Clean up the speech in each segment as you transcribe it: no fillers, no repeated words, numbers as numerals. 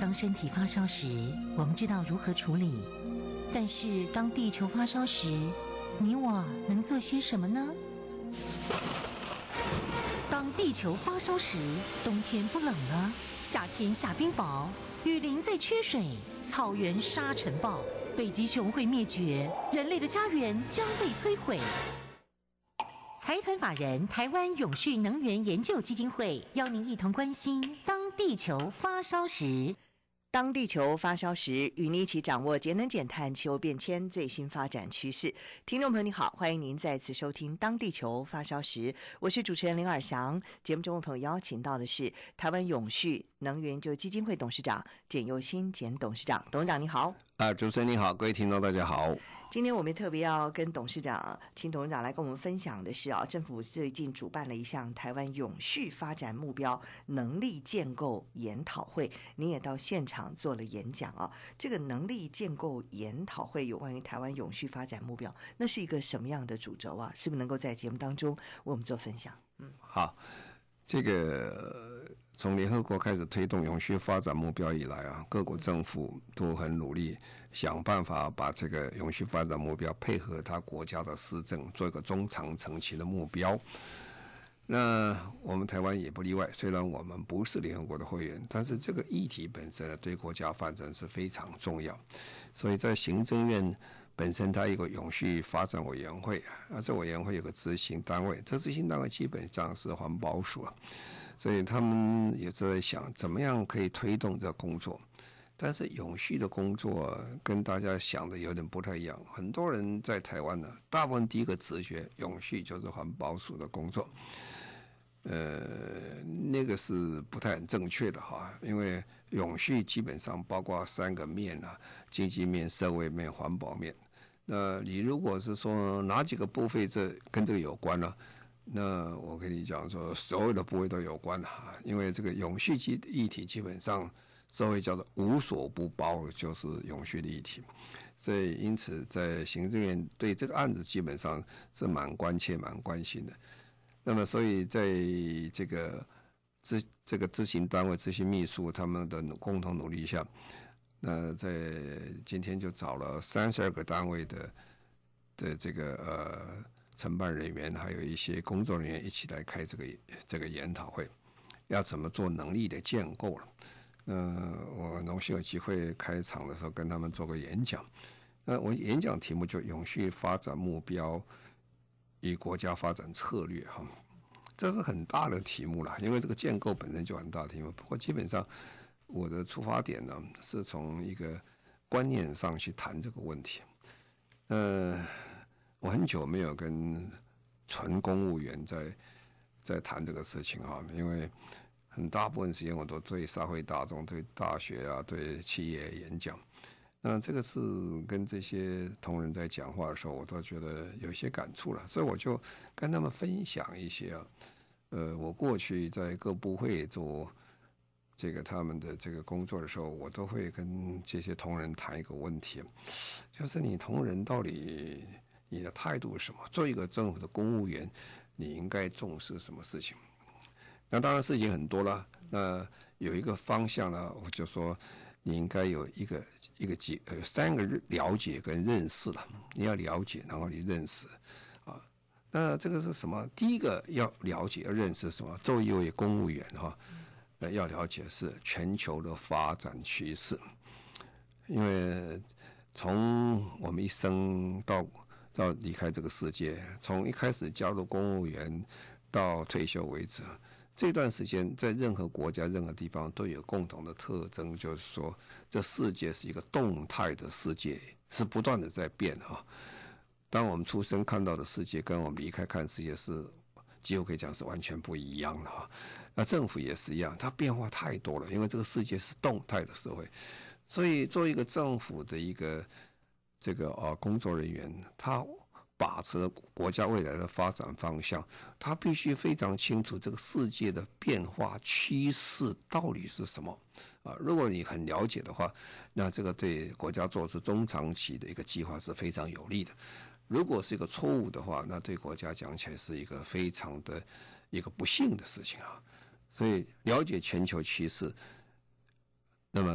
当身体发烧时，我们知道如何处理，但是当地球发烧时，你我能做些什么呢？当地球发烧时，冬天不冷了，夏天下冰雹，雨林在缺水，草原沙尘暴，北极熊会灭绝，人类的家园将被摧毁。财团法人台湾永续能源研究基金会邀您一同关心当地球发烧时。 当地球发烧时，与你一起掌握节能减碳、气候变迁最新发展趋势。听众朋友你好，欢迎您再次收听《当地球发烧时》，我是主持人林尔祥。节目中的朋友邀请到的是台湾永续能源研究基金会董事长简佑新简董事长。董事长你好。 主持人你好，各位听众大家好。 今天我们特别要跟董事长，请董事长来跟我们分享的是政府最近主办了一项台湾永续发展目标能力建构研讨会，您也到现场做了演讲这个能力建构研讨会有关于台湾永续发展目标，那是一个什么样的主轴是不是能够在节目当中为我们做分享？ 好，这个从联合国开始推动永续发展目标以来各国政府都很努力想办法把这个永续发展目标配合他国家的施政，做一个中长程期的目标。那我们台湾也不例外，虽然我们不是联合国的会员，但是这个议题本身对国家发展是非常重要。所以在行政院本身它有一个永续发展委员会，这委员会有个执行单位，这执行单位基本上是环保署所以他们也在想怎么样可以推动这工作。但是永续的工作跟大家想的有点不太一样，很多人在台湾大部分第一个直觉永续就是环保署的工作，那个是不太很正确的因为永续基本上包括3个面经济面、社会面、环保面。那你如果是说哪几个部分跟这个有关呢？那我跟你讲说，所有的部位都有关因为这个永续议题基本上所谓叫做无所不包，就是永续的议题。所以因此在行政院对这个案子基本上是蛮关切、蛮关心的。那么所以在这个执行单位、执行秘书他们的共同努力下，那在今天就找了32个单位的这个承办人员，还有一些工作人员一起来开这个研讨会，要怎么做能力的建构了。我荣幸有机会开场的时候跟他们做个演讲。我演讲题目就永续发展目标与国家发展策略这是很大的题目了，因为这个建构本身就很大的题目。不过基本上我的出发点呢，是从一个观念上去谈这个问题。我很久没有跟纯公务员在谈这个事情因为很大部分时间我都对社会大众、对大学对企业演讲。那这个是跟这些同仁在讲话的时候，我都觉得有些感触了，所以我就跟他们分享一些我过去在各部会做这个他们的这个工作的时候，我都会跟这些同仁谈一个问题，就是你同仁到底你的态度是什么？做一个政府的公务员，你应该重视什么事情？那当然事情很多了。那有一个方向呢，我就说你应该有3个了解跟认识了。你要了解，然后你认识那这个是什么？第一个要了解、要认识什么？作为一位公务员要了解是全球的发展趋势，因为从我们一生到离开这个世界，从一开始加入公务员到退休为止，这段时间在任何国家、任何地方都有共同的特征，就是说这世界是一个动态的世界，是不断的在变当我们出生看到的世界跟我们离开看世界是几乎可以讲是完全不一样的那政府也是一样，它变化太多了，因为这个世界是动态的社会，所以作为一个政府的一个这个工作人员，他把持了国家未来的发展方向，他必须非常清楚这个世界的变化趋势到底是什么如果你很了解的话，那这个对国家做出中长期的一个计划是非常有利的。如果是一个错误的话，那对国家讲起来是一个非常的一个不幸的事情所以了解全球趋势，那么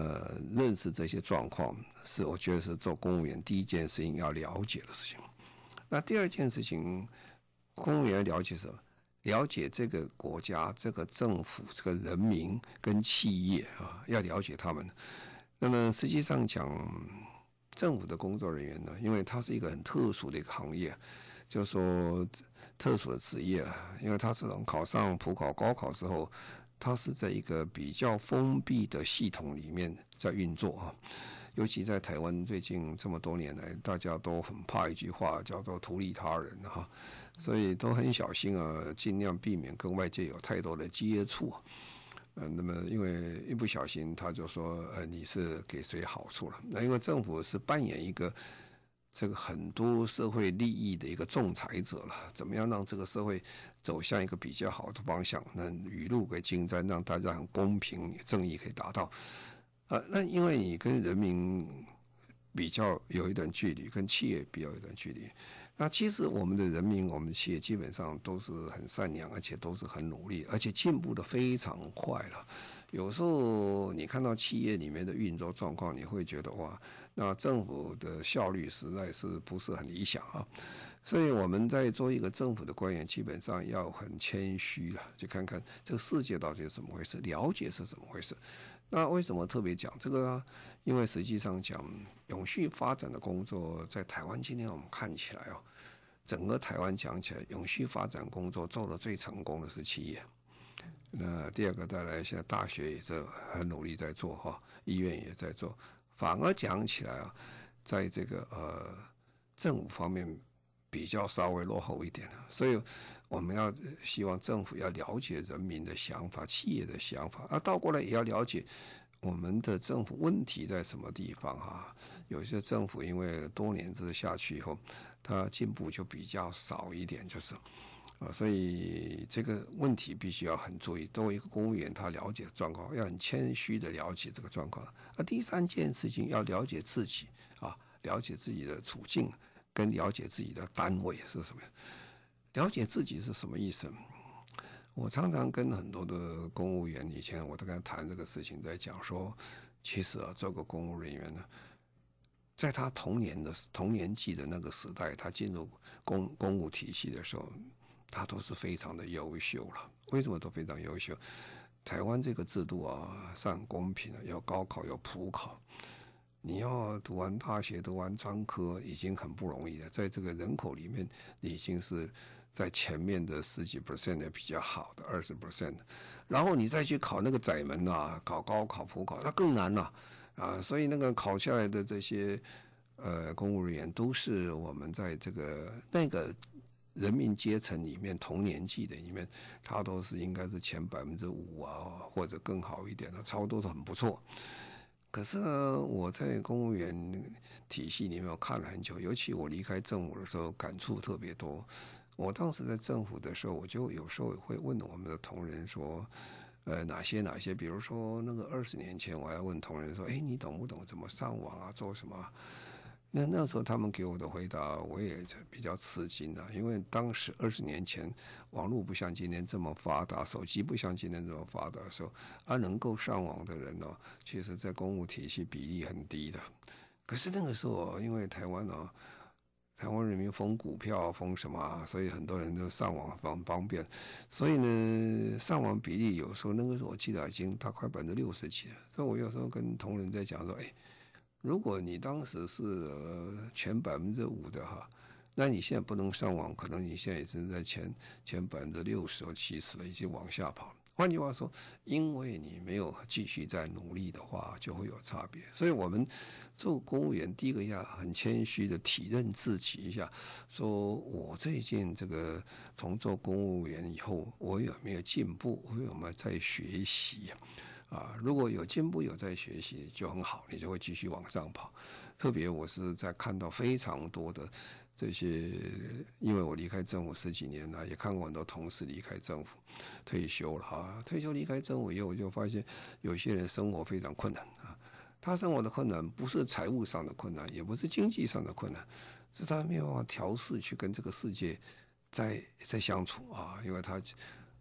认识这些状况，是我觉得是做公务员第一件事情要了解的事情。那第二件事情，公务员了解什么？了解这个国家、这个政府、这个人民跟企业啊，要了解他们。那么实际上讲，政府的工作人员呢，因为它是一个很特殊的一个行业，就是说特殊的职业了，因为它是从考上普考、高考之后，它是在一个比较封闭的系统里面在运作啊。尤其在台湾最近这么多年来，大家都很怕一句话，叫做图利他人哈，所以都很小心啊，尽量避免跟外界有太多的接触。那么因为一不小心，他就说你是给谁好处了？那因为政府是扮演一个这个很多社会利益的一个仲裁者了，怎么样让这个社会走向一个比较好的方向，那雨露给金沾，让大家很公平正义可以达到。那因为你跟人民比较有一段距离，跟企业比较有一段距离。那其实我们的人民、我们的企业基本上都是很善良，而且都是很努力，而且进步的非常快了。有时候你看到企业里面的运作状况，你会觉得哇，那政府的效率实在是不是很理想啊？所以我们在做一个政府的官员，基本上要很谦虚了，去看看这个世界到底是怎么回事，了解是怎么回事。那为什么特别讲这个呢？因为实际上讲永续发展的工作，在台湾今天我们看起来整个台湾讲起来，永续发展工作做得最成功的是企业。那第二个再来，现在大学也是很努力在做哈，医院也在做。反而讲起来在这个政府方面比较稍微落后一点，所以我们要希望政府要了解人民的想法、企业的想法，倒过来也要了解我们的政府问题在什么地方哈。有些政府因为多年之下去以后，它进步就比较少一点，就是所以这个问题必须要很注意。作为一个公务员，他了解状况，要很谦虚的了解这个状况。第三件事情要了解自己了解自己的处境，跟了解自己的单位是什么。了解自己是什么意思？我常常跟很多的公务员，以前我都跟他谈这个事情，在讲说，其实做个公务人员呢，在他童年纪的那个时代，他进入公务体系的时候，他都是非常的优秀了。为什么都非常优秀？台湾这个制度是很公平的，有高考有普考，你要读完大学读完专科已经很不容易了，在这个人口里面已经是在前面的10几%的比较好的20%，然后你再去考那个窄门考高考普考，那更难了所以那个考下来的这些公务人员都是我们在那个人民阶层里面同年纪的里面，他都是应该是前5%或者更好一点的，差不多都很不错。可是呢，我在公务员体系里面我看了很久，尤其我离开政府的时候，感触特别多。我当时在政府的时候，我就有时候会问我们的同仁说，哪些，比如说那个20年前，我还问同仁说，你懂不懂怎么上网做什么？那时候他们给我的回答，我也比较吃惊因为当时20年前，网络不像今天这么发达，手机不像今天这么发达的时候，能够上网的人其实在公务体系比例很低的。可是那个时候因为台湾人民封股票封什么所以很多人都上网很方便，所以呢上网比例有时候那个时候我记得已经大概60%几了。所以我有时候跟同仁在讲说，如果你当时是前5%的那你现在不能上网，可能你现在也是在前60%或70%了，已经往下跑。换句话说，因为你没有继续在努力的话，就会有差别。所以我们做公务员，第一个要很谦虚的体认自己一下，说我最近从做公务员以后，我有没有进步，我有没有在学习如果有进步有在学习就很好，你就会继续往上跑。特别我是在看到非常多的这些，因为我离开政府10几年了，也看过很多同事离开政府退休了退休离开政府以后，我就发现有些人生活非常困难他生活的困难不是财务上的困难，也不是经济上的困难，是他没有办法调试去跟这个世界在相处因为他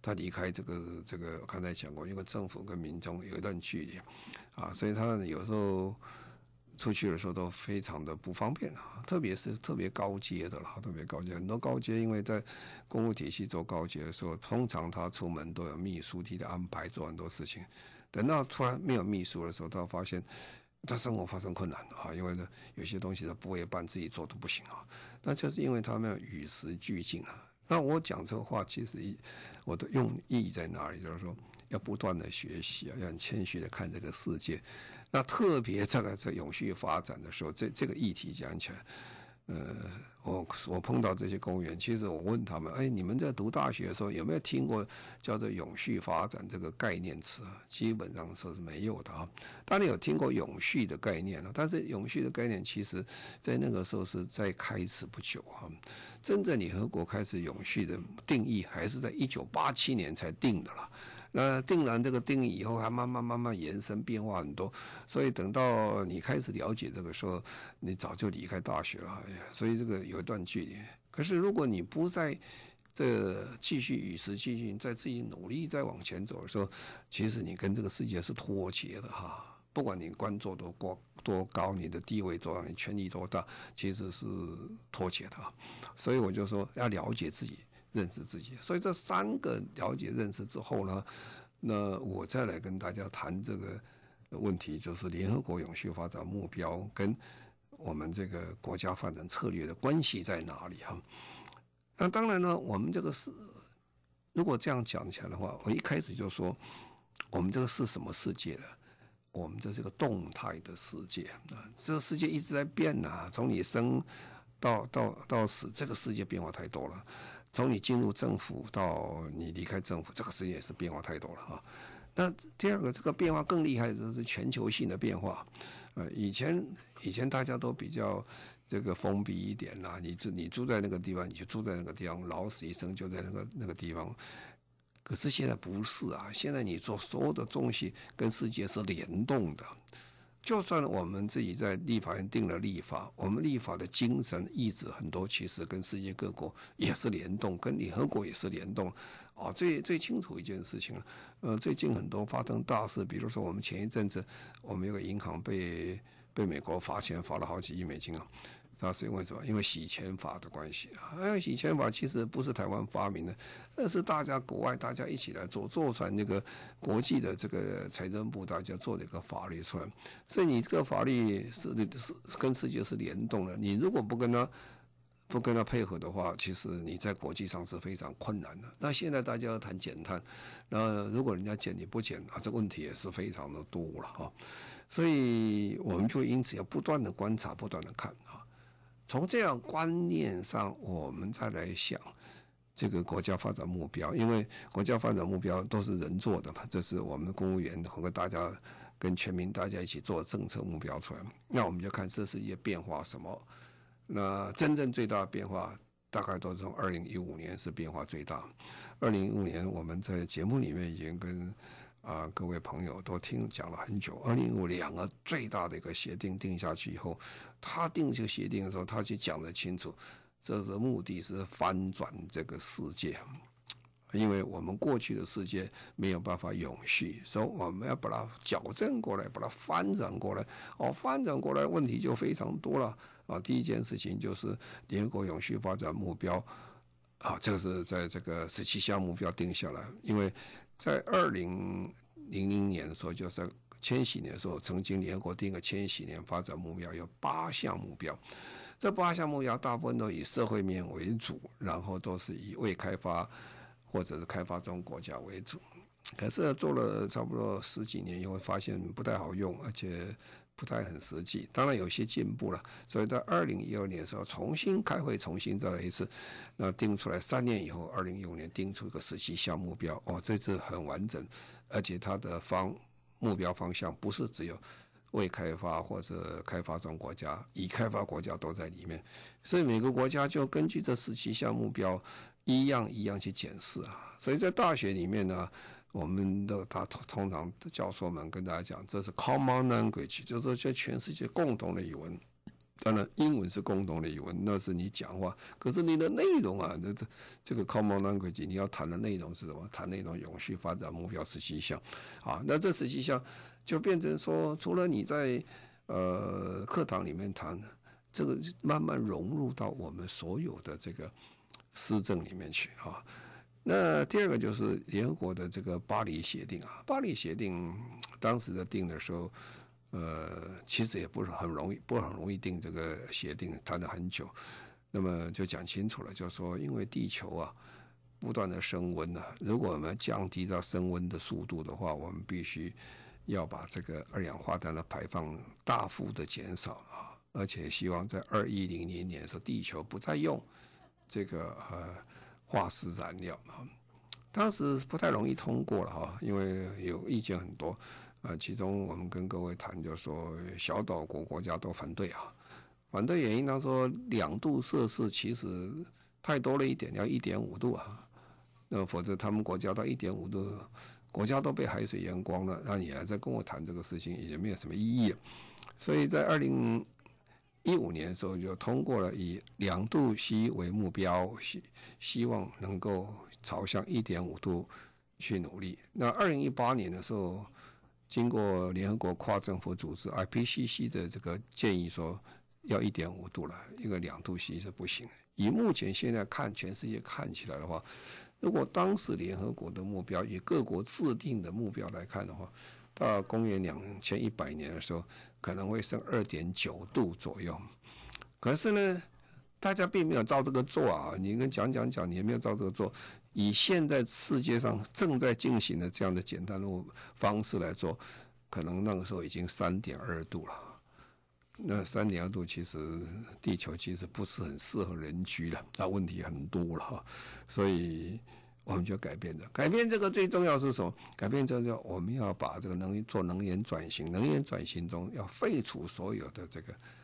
他离开这个我刚才讲过，因为政府跟民众有一段距离啊，所以他有时候出去的时候都非常的不方便啊，特别是特别高阶的啦，特别高阶，很多高阶因为在公务体系做高阶的时候，通常他出门都有秘书替他安排做很多事情，等到突然没有秘书的时候，他发现他生活发生困难啊，因为呢有些东西他不会办，自己做都不行啊，那就是因为他们要与时俱进啊。那我讲这个话，其实我的用意在哪里？就是说，要不断的学习啊，要很谦虚的看这个世界。那特别在永续发展的时候，这个议题讲起来，我碰到这些公务员，其实我问他们，你们在读大学的时候有没有听过叫做永续发展这个概念词？基本上说是没有的啊。当然有听过永续的概念了，但是永续的概念其实在那个时候是在开始不久啊。真正联合国开始永续的定义，还是在1987年才定的了。那定完这个定义以后，还慢慢延伸变化很多，所以等到你开始了解这个时候，你早就离开大学了，所以这个有一段距离。可是如果你不在这继续与时俱进，在自己努力再往前走的时候，其实你跟这个世界是脱节的哈。不管你官做多高，你的地位多高，你权力多大，其实是脱节的。所以我就说要了解自己。认识自己，所以这3个了解认识之后呢，那我再来跟大家谈这个问题，就是联合国永续发展目标跟我们这个国家发展策略的关系在哪里哈？那当然呢，我们这个是如果这样讲起来的话，我一开始就说，我们这个是什么世界呢？我们这是个动态的世界啊，这个世界一直在变啊，从你生到死，这个世界变化太多了。从你进入政府到你离开政府，这个世界也是变化太多了啊。那第二个，这个变化更厉害的是全球性的变化。以前大家都比较这个封闭一点啦，你住在那个地方，你就住在那个地方，老死一生就在那个地方。可是现在不是啊，现在你做所有的东西跟世界是联动的。就算我们自己在立法院定了立法，我们立法的精神意志很多其实跟世界各国也是联动，跟联合国也是联动。最清楚一件事情了。最近很多发生大事，比如说我们前一阵子，我们有个银行被美国罚钱，罚了好几亿美金啊。那是因为什么？因为洗钱法的关系啊。洗钱法其实不是台湾发明的，那是国外大家一起来做出来那个国际的这个财政部大家做的一个法律出来。所以你这个法律是跟世界是联动的。你如果不跟他配合的话，其实你在国际上是非常困难的。那现在大家要谈减碳，那如果人家减你不减这个问题也是非常的多了哈。所以我们就因此要不断的观察，不断的看啊。从这样观念上，我们再来想这个国家发展目标，因为国家发展目标都是人做的嘛，这是我们的公务员和大家跟全民大家一起做政策目标出来。那我们就看这世界变化什么。那真正最大的变化，大概都是从2015年是变化最大。2015年我们在节目里面已经跟各位朋友都讲了很久。2015个最大的一个协定定下去以后，他定这个协定的时候，他就讲得清楚，这是目的是翻转这个世界，因为我们过去的世界没有办法永续，所以我们要把它矫正过来，把它翻转过来。翻转过来问题就非常多了第一件事情就是联合国永续发展目标这个是在这个17项目标定下来，因为在2000年的时候，就是千禧年的时候，曾经联合国定个千禧年发展目标有8项目标，这8项目标大部分都以社会面为主，然后都是以未开发或者是开发中国家为主。可是做了差不多10几年以后，发现不太好用，而且不太很实际。当然有些进步了，所以在2012年的时候重新开会，重新再来一次，那定出来3年以后，2015年定出一个17项目标。这次很完整，而且它的目标方向不是只有未开发或者开发中国家，已开发国家都在里面。所以每个国家就根据这17项目标一样去检视所以在大学里面呢，我们通常教授们跟大家讲，这是 common language， 就是说全世界共同的语文。 当然，英文是共同的语文，那是你讲话。可是你的内容啊，这个 common language， 你要谈的内容是什么？谈那种永续发展目标17项，啊，那这17项就变成说，除了你在课堂里面谈，这个慢慢融入到我们所有的这个施政里面去啊。那第二个就是联合国的这个巴黎协定啊，巴黎协定当时在定的时候。其实也不是很容易定这个协定，谈了很久。那么就讲清楚了，就是说，因为地球啊不断的升温啊，如果我们降低到升温的速度的话，我们必须要把这个二氧化碳的排放大幅的减少啊，而且希望在2100年的时候，地球不再用这个化石燃料啊。当时不太容易通过了哈，因为有意见很多。其中我们跟各位谈，就是说小岛国家都反对啊，反对原因他说2度摄氏其实太多了一点，要1.5度啊，那否则他们国家到1.5度，国家都被海水淹光了，那你还在跟我谈这个事情也没有什么意义。所以在2015年的时候就通过了以2度C 为目标，希望能够朝向1.5度去努力。那2018年的时候。经过联合国跨政府组织 IPCC 的这个建议说要1.5度了，一个2度C 是不行。以目前现在看全世界看起来的话，如果当时联合国的目标以各国制定的目标来看的话，到公元2100年的时候可能会升2.9度左右。可是呢，大家并没有照这个做啊，你跟讲，你也没有照这个做。以现在世界上正在进行的这样的简单的方式来做，可能那个时候已经3.2度了。那3.2度其实地球其实不是很适合人居了，那问题很多了哈。所以我们就改变的，改变这个最重要是什么？改变这个我们要把这个做能源转型，能源转型中要废除所有的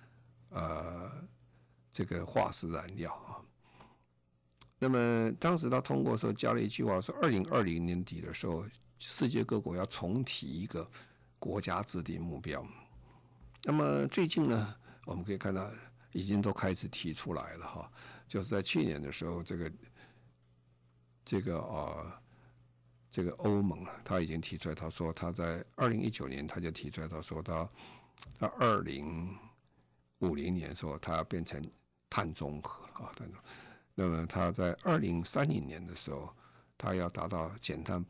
这个化石燃料啊。那么当时他通过的时候加了一句话，说2020年底的时候，世界各国要重提一个国家制定目标。那么最近呢，我们可以看到已经都开始提出来了哈，就是在去年的时候，这个欧盟啊，他已经提出来，他说他在2019年他就提出来，他说他2050年的时候，他要变成碳中和啊，那么他在2030年的时候，他要达到减碳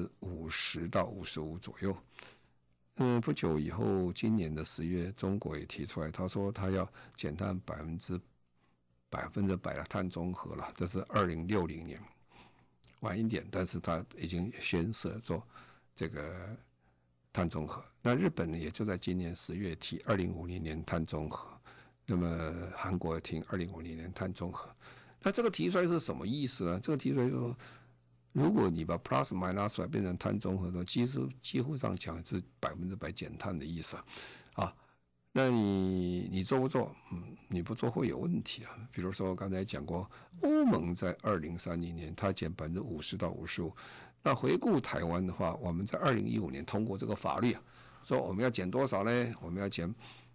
50%到55%左右。不久以后，今年的10月，中国也提出来，他说他要减碳100%的碳中和了，这是2060年，晚一点，但是他已经宣示做这个碳中和。那日本呢，也就在今年10月提2050年碳中和，那么韩国提2050年碳中和。那这个提出来是什么意思呢？这个提出来说，如果你把 plus minus 变成碳中和的，几乎上讲是100%减碳的意思啊。那你做不做？你不做会有问题啊。比如说刚才讲过，欧盟在2030年它减50%到55%。那回顾台湾的话，我们在2015年通过这个法律，说我们要减多少呢？我们要减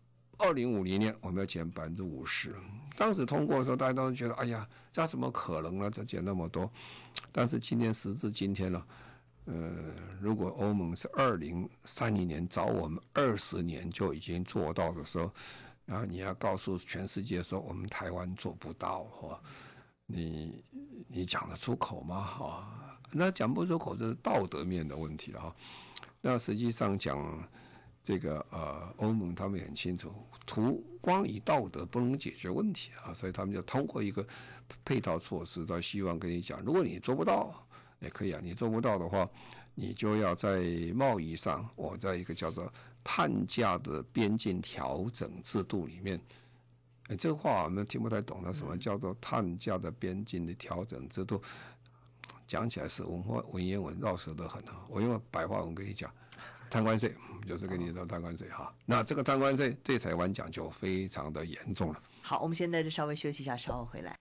2050年我们要减50%。当时通过的时候，大家都觉得，哎呀，这怎么可能呢？这减那么多。但是时至今天了，如果欧盟是2030年早我们20年就已经做到的时候，然后你要告诉全世界说我们台湾做不到，你讲得出口吗？那讲不出口，这是道德面的问题了哈。那实际上讲。这个欧盟他们也很清楚，光以道德不能解决问题啊，所以他们就通过一个配套措施，他希望跟你讲，如果你做不到也可以啊，你做不到的话，你就要在贸易上，我在一个叫做碳价的边境调整制度里面，这个话我们听不太懂了，什么叫做碳价的边境的调整制度？讲起来是文言文绕舌得很啊，我用白话文跟你讲。碳关税就是跟你说碳关税哈，那这个碳关税对台湾讲就非常的严重了。 好，我们现在就稍微休息一下，稍后回来。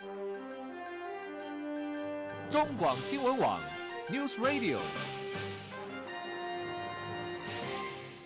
中广新闻网 News Radio。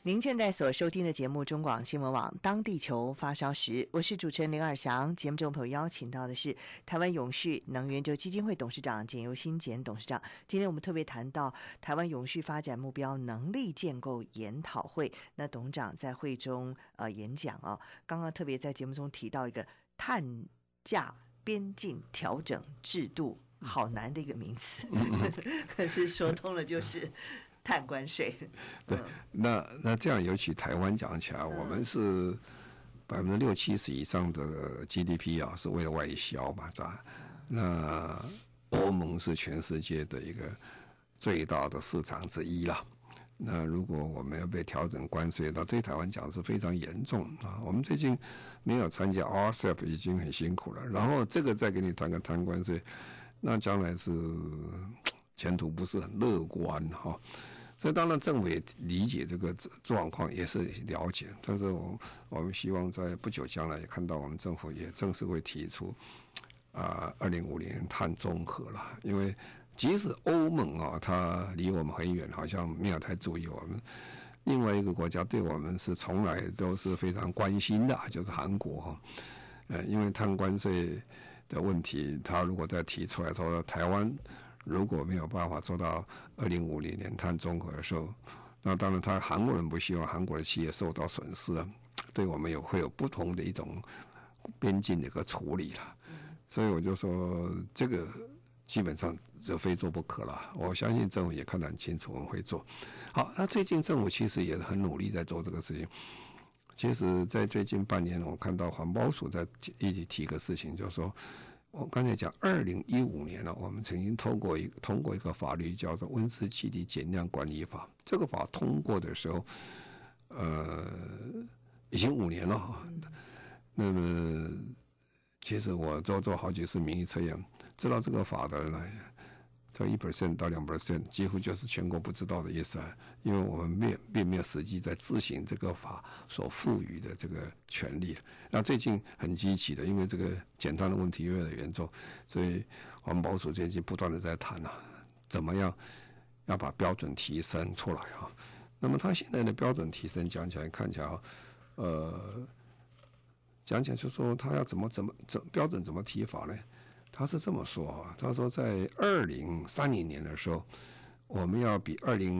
您现在所收听的节目中广新闻网当地球发烧时，我是主持人林尔翔。节目中朋友邀请到的是台湾永续能源基金会董事长简尤新简董事长。今天我们特别谈到台湾永续发展目标能力建构研讨会，那董事长在会中演讲啊，刚刚特别在节目中提到一个碳价边境调整制度，好难的一个名词，可是说通了就是碳关税。 对，那这样尤其台湾讲起来，我们是60-70%以上的 GDP 啊，是为了外销嘛，是吧？那欧盟是全世界的一个最大的市场之一啦。那如果我们要被调整关税，那对台湾讲是非常严重啊。我们最近没有参加 RCEP 已经很辛苦了，然后这个再给你谈个碳关税，那将来是前途不是很乐观哈。所以当然政府也理解这个状况，也是了解，但是我们希望在不久将来也看到我们政府也正式会提出2050年碳中和了。因为即使欧盟啊，它离我们很远，好像没有太注意我们。另外一个国家对我们是从来都是非常关心的，就是韩国哈。因为碳关税的问题，他如果再提出来说台湾如果没有办法做到2050年碳中和的时候，那当然韩国人不希望韩国的企业受到损失了，对我们会有不同的一种边境的一个处理了。所以我就说这个基本上就非做不可了。我相信政府也看得很清楚，我们会做。好，那最近政府其实也很努力在做这个事情。其实在最近半年，我看到环保署在一起提个事情，就是说我刚才讲2015年了，我们曾经通过一个法律叫做《温室气体减量管理法》。这个法通过的时候，已经5年了。那么，其实我做好几次民意测验，知道这个法的人呢，它1% 到2%，几乎就是全国不知道的意思啊。因为我们并没有实际在执行这个法所赋予的这个权利。那最近很积极的，因为这个减碳的问题越来越严重，所以环保署最近不断的在谈怎么样要把标准提升出来啊。那么他现在的标准提升讲起来看起来讲起来就说他要怎么标准怎么提法呢？他是这么说他说在2030年的时候，我们要比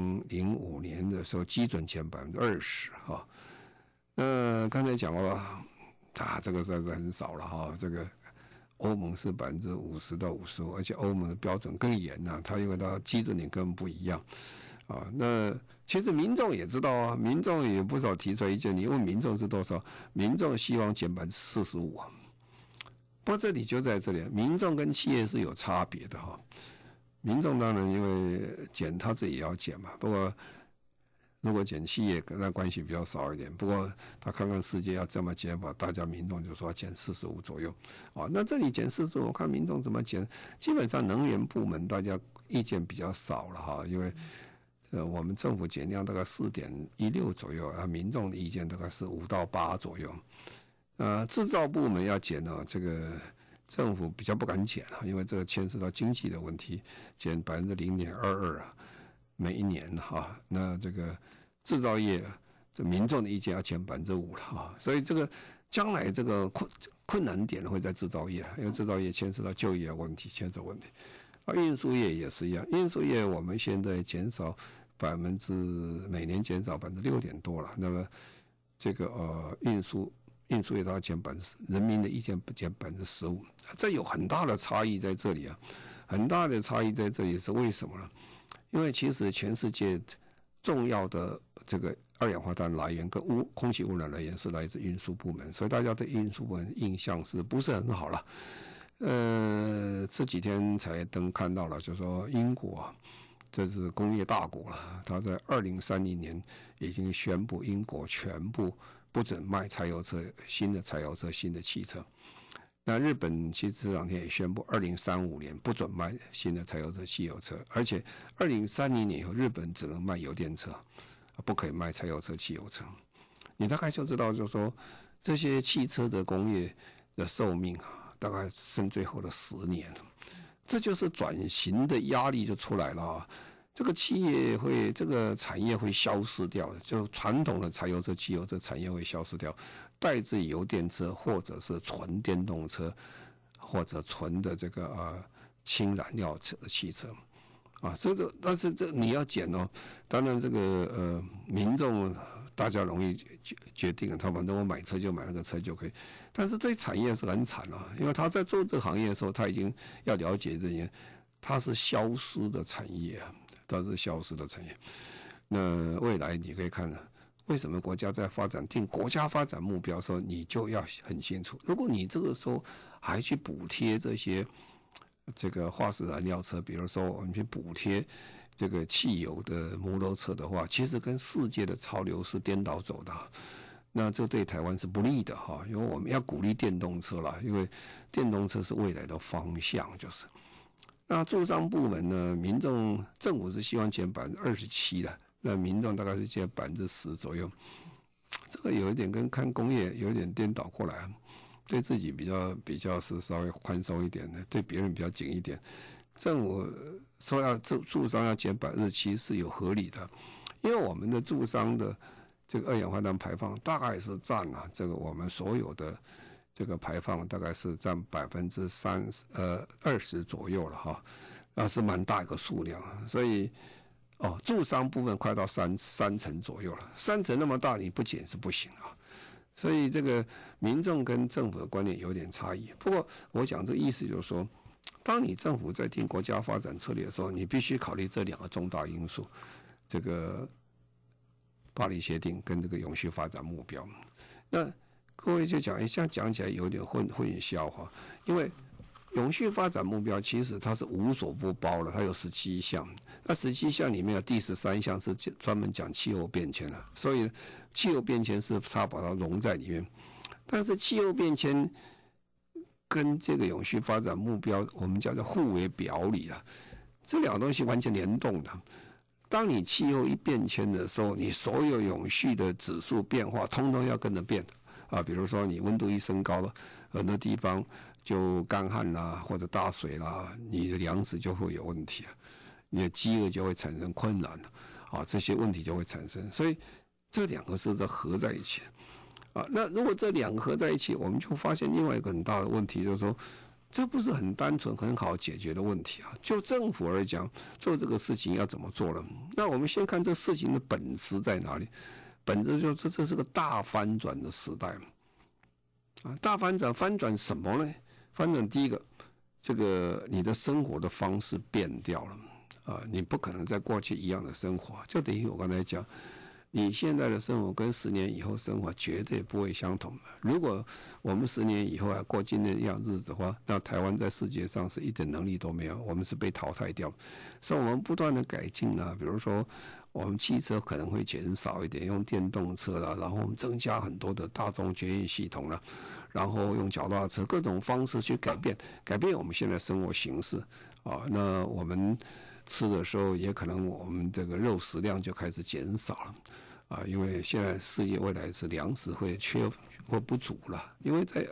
2005年的时候基准减20%哈。那刚才讲了这个实在是很少了哈。这个欧盟是50%到55%，而且欧盟的标准更严它因为它基准点根本不一样那其实民众也知道民众也不少提出来意见。你问民众是多少？民众希望减45%不过这里就在这里，民众跟企业是有差别的民众当然因为减他自己也要减嘛，不过如果减企业跟他关系比较少一点。不过他看看世界要这么减法，大家民众就说减45%左右那这里减45%，我看民众怎么减。基本上能源部门大家意见比较少了因为我们政府减量大概4.16左右民众的意见大概是5到8左右。制造部门要减这个政府比较不敢减因为这个牵涉到经济的问题，减0.22%每一年那这个制造业这民众的意见要减5%了所以这个将来这个困难点会在制造业，因为制造业牵涉到就业问题，牵涉问题运输业也是一样，运输业我们现在减少每年减少6%点多了。那么这个运输业都要减10%，人民的意见不减15%，这有很大的差异在这里很大的差异在这里是为什么呢？因为其实全世界重要的这个二氧化碳来源跟空气污染来源是来自运输部门，所以大家对运输部门印象是不是很好了？这几天才看到了，就是说英国这是工业大国了，他在2030年已经宣布英国全部不准卖柴油车，新的柴油车、新的汽车。那日本其实这两天也宣布2035年不准卖新的柴油车、汽油车，而且2030年以后日本只能卖油电车，不可以卖柴油车、汽油车。你大概就知道，就是说这些汽车的工业的寿命大概剩最后的10年，这就是转型的压力就出来了这个企业会，这个产业会消失掉，就传统的柴油车、汽油车产业会消失掉，代之油电车或者是纯电动车，或者纯的这个氢燃料汽车。但是这你要减哦，当然这个民众大家容易决定，他反正我买车就买那个车就可以，但是对产业是很惨啊，因为他在做这个行业的时候，他已经要了解这些，它是消失的产业啊，它是消失的产业。那未来你可以看为什么国家在定国家发展目标的时候，你就要很清楚，如果你这个时候还去补贴这个化石燃料车，比如说我们去补贴这个汽油的摩托车的话，其实跟世界的潮流是颠倒走的。那这对台湾是不利的哈，因为我们要鼓励电动车啦，因为电动车是未来的方向，就是。那住商部门呢，政府是希望减27%的，那民众大概是减10%左右，这个有一点跟看工业有一点颠倒过来。对自己比较是稍微宽松一点的，对别人比较紧一点。政府说要住商要减7%是有合理的，因为我们的住商的这个二氧化碳排放大概是占这个我们所有的这个排放大概是占20%左右了哈，那是蛮大一个数量，所以住商部分快到三成左右了，3成那么大你不减是不行啊。所以这个民众跟政府的观念有点差异。不过我讲这意思就是说，当你政府在定国家发展策略的时候，你必须考虑这2个重大因素，这个巴黎协定跟这个永续发展目标。那各位就讲，现在讲起来有点混淆哈，因为永续发展目标其实它是无所不包的，它有17项。那17项里面有第13项是专门讲气候变迁的，所以气候变迁是它把它融在里面。但是气候变迁跟这个永续发展目标，我们叫做互为表里啊，这2个东西完全联动的。当你气候一变迁的时候，你所有永续的指数变化，通通要跟着变啊。比如说你温度一升高了，很多地方就干旱啦，或者大水啦，你的粮食就会有问题啊，你的饥饿就会产生困难啊，这些问题就会产生。所以这2个是合在一起啊。那如果这2个合在一起，我们就发现另外一个很大的问题，就是说这不是很单纯很好解决的问题啊。就政府而讲，做这个事情要怎么做了？那我们先看这事情的本质在哪里？本质就是这是个大翻转的时代啊。大翻转什么呢？翻转第一个，这个你的生活的方式变掉了啊，你不可能在过去一样的生活，就等于我刚才讲，你现在的生活跟10年以后生活绝对不会相同。如果我们10年以后过今天一样日子的话，那台湾在世界上是一点能力都没有，我们是被淘汰掉。所以我们不断的改进比如说我们汽车可能会减少一点，用电动车啦，然后我们增加很多的大众捷运系统啦，然后用脚踏车各种方式去改变我们现在生活形式啊。那我们吃的时候也可能我们这个肉食量就开始减少了啊，因为现在世界未来是粮食会缺或不足了，因为在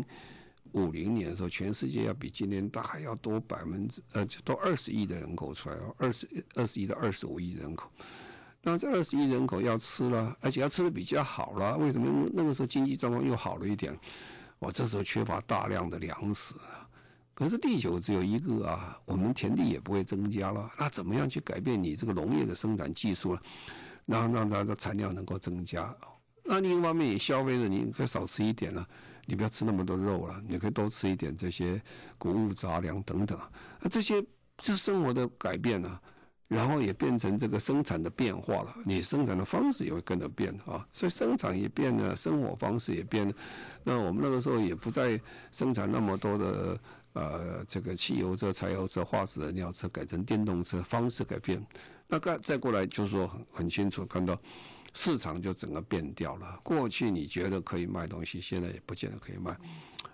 2050年的时候，全世界要比今年大概要多多20亿的人口出来，20亿到25亿人口。那这20亿人口要吃了，而且要吃的比较好了。为什么？那个时候经济状况又好了一点，这时候缺乏大量的粮食。可是地球只有一个啊，我们田地也不会增加了，那怎么样去改变你这个农业的生产技术呢？让它的产量能够增加。那另一方面，也消费者你可以少吃一点了，你不要吃那么多肉了，你可以多吃一点这些谷物杂粮等等。这些是生活的改变啊，然后也变成这个生产的变化了，你生产的方式也会跟着变啊，所以生产也变了，生活方式也变了。那我们那个时候也不再生产那么多的这个汽油车、柴油车、化石燃料车，改成电动车，方式改变。那再过来就是说很清楚看到市场就整个变掉了。过去你觉得可以卖东西，现在也不见得可以卖。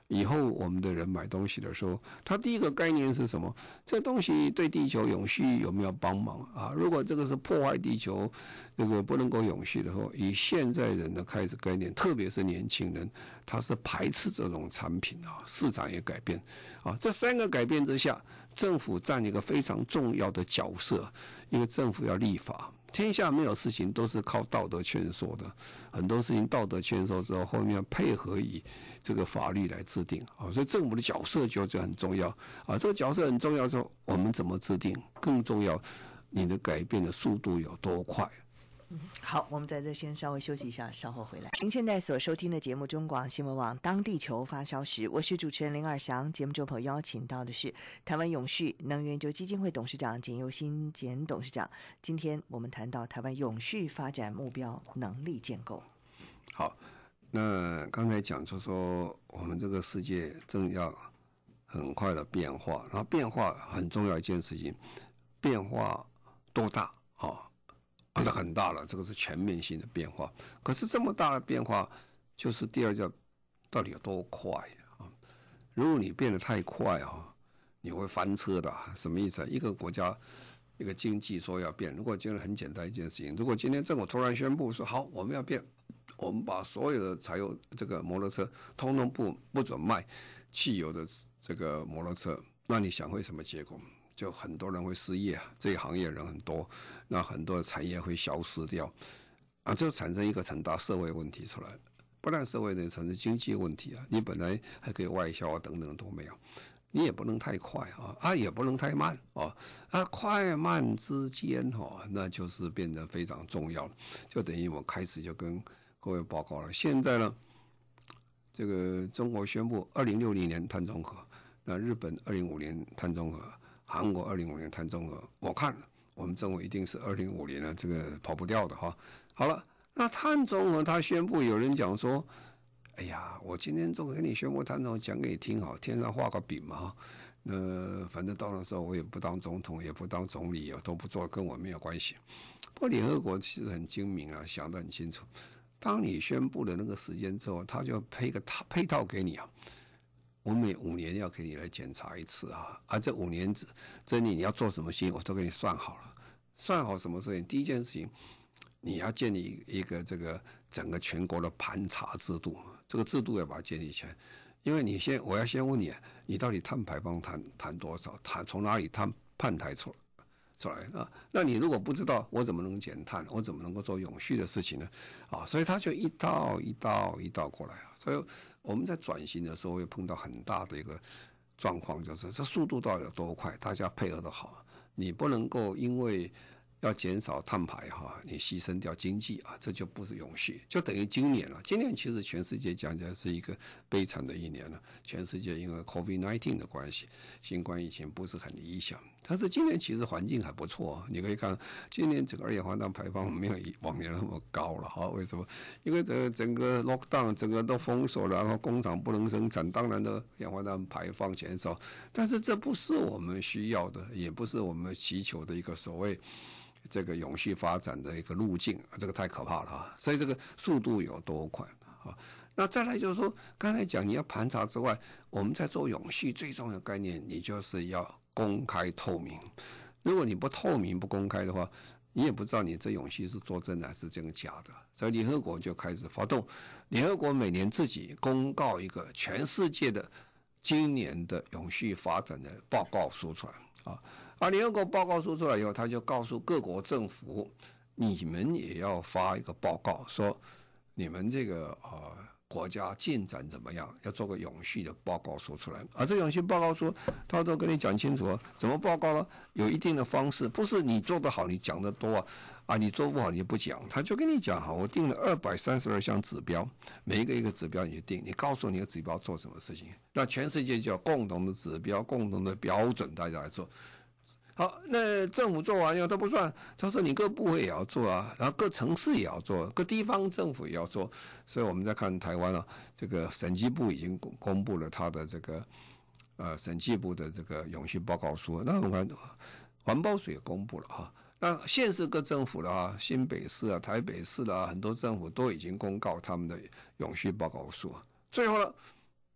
以后我们的人买东西的时候，他第一个概念是什么？这东西对地球永续有没有帮忙啊？如果这个是破坏地球，这个不能够永续的话，以现在人的开始概念，特别是年轻人，他是排斥这种产品啊，市场也改变啊。这3个改变之下，政府占一个非常重要的角色，因为政府要立法。天下没有事情都是靠道德劝说的，很多事情道德劝说之后，后面配合以这个法律来制定啊，所以政府的角色就很重要啊。这个角色很重要之后，我们怎么制定更重要，你的改变的速度有多快？ 好，我们在这先稍微休息一下，稍后回来。您现在所收听的节目中广新闻网《当地球发烧时》，我是主持人林尔翔。节目中朋友邀请到的是台湾永续能源基金会董事长简又新简董事长。今天我们谈到台湾永续发展目标能力建构。 好，那刚才讲说我们这个世界正要很快的变化，然后变化很重要一件事情，变化多大啊？那很大了，这个是全面性的变化。可是这么大的变化，就是第二叫到底有多快啊？如果你变得太快啊，你会翻车的。什么意思啊？一个国家一个经济说要变，如果今天很简单一件事情，如果今天政府突然宣布说好我们要变，我们把所有的柴油这个摩托车通通不准卖汽油的这个摩托车，那你想会什么结果？就很多人会失业啊，这个行业人很多，那很多的产业会消失掉啊，这产生一个很大社会问题出来。不但社会呢，产生经济问题啊，你本来还可以外销啊，等等都没有，你也不能太快啊，也不能太慢啊，快慢之间那就是变得非常重要了。就等于我开始就跟各位报告了，现在呢，这个中国宣布2060年碳中和，那日本2050年碳中和。韩国2050年碳中和，我看我们政府一定是2050了，这个跑不掉的哈。好了，那碳中和他宣布，有人讲说，哎呀，我今天给你宣布碳中和，讲给你听好，天上画个饼嘛，反正到那时候我也不当总统，也不当总理，都不做，跟我没有关系。不过联合国其实很精明啊，想得很清楚，当你宣布的那个时间之后，他就配套给你啊。我每5年要给你来检查一次啊，这5年这你要做什么事情，我都给你算好了。算好什么事情？第一件事情，你要建立一个这个整个全国的盘查制度，这个制度要把它建立起来。因为我要先问你，你到底碳排放谈多少？从哪里碳排出来啊？那你如果不知道，我怎么能减碳？我怎么能够做永续的事情呢？啊，所以他就一道过来啊。所以我们在转型的时候会碰到很大的一个状况，就是这速度到底有多快，大家配合的好，你不能够因为要减少碳排你牺牲掉经济啊，这就不是永续。就等于今年其实全世界讲起来是一个悲惨的一年了。全世界因为 COVID-19 的关系，新冠疫情不是很理想，但是今年其实环境还不错。你可以看今年整个二氧化碳排放没有往年那么高了为什么？因为整个 lockdown 整个都封锁了，然后工厂不能生产，当然的二氧化碳排放减少，但是这不是我们需要的，也不是我们祈求的一个所谓这个永续发展的一个路径，这个太可怕了所以这个速度有多快那再来就是说，刚才讲你要盘查之外，我们在做永续最重要的概念，你就是要公开透明。如果你不透明不公开的话，你也不知道你这永续是做真的还是真假的。所以联合国就开始发动，联合国每年自己公告一个全世界的今年的永续发展的报告书出来联合国报告书出来以后，他就告诉各国政府，你们也要发一个报告，说你们这个国家进展怎么样，要做个永续的报告书出来。这永续报告书他都跟你讲清楚怎么报告呢？有一定的方式，不是你做得好你讲得多你做不好你不讲，他就跟你讲我定了232项指标，每一个指标你定，你告诉你的指标做什么事情，那全世界就有共同的指标、共同的标准，大家来做。好，那政府做完以后都不算，他说你各部会也要做然后各城市也要做，各地方政府也要做。所以我们在看台湾这个审计部已经公布了他的这个审计部的这个永续报告书。那我们看环保署也公布了那县市各政府的新北市台北市的很多政府都已经公告他们的永续报告书。最后呢，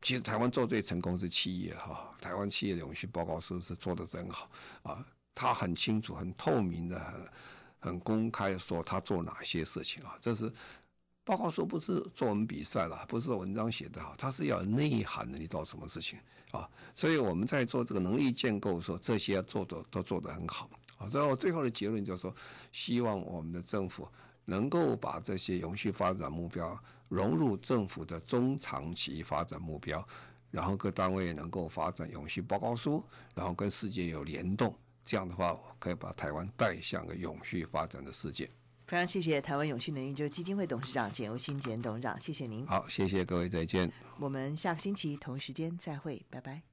其实台湾做最成功是企业哈，台湾企业的永续报告书是做得真好啊，他很清楚、很透明的、很公开的说他做哪些事情啊，这是。报告书不是作文比赛啦，不是文章写得好，它是要有内涵的，你做什么事情啊？所以我们在做这个能力建构的时候，这些做的都做得很好啊。所以我最后的结论就是说，希望我们的政府能够把这些永续发展目标融入政府的中长期发展目标，然后各单位能够发展永续报告书，然后跟世界有联动，这样的话可以把台湾带向个永续发展的世界。 非常谢谢台湾永续能源基金会董事长简又新简董事长，谢谢您。 好，谢谢各位，再见。 我们下个星期同时间再会，拜拜。